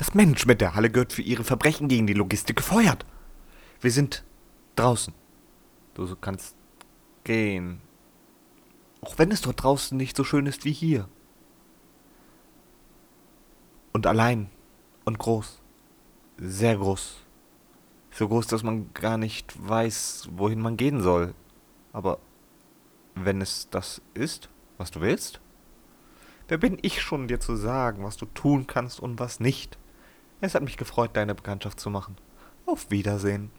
Das Management der Halle gehört für ihre Verbrechen gegen die Logistik gefeuert. Wir sind draußen. Du kannst gehen. Auch wenn es dort draußen nicht so schön ist wie hier. Und allein. Und groß. Sehr groß. So groß, dass man gar nicht weiß, wohin man gehen soll. Aber wenn es das ist, was du willst, wer bin ich schon, dir zu sagen, was du tun kannst und was nicht? Es hat mich gefreut, deine Bekanntschaft zu machen. Auf Wiedersehen.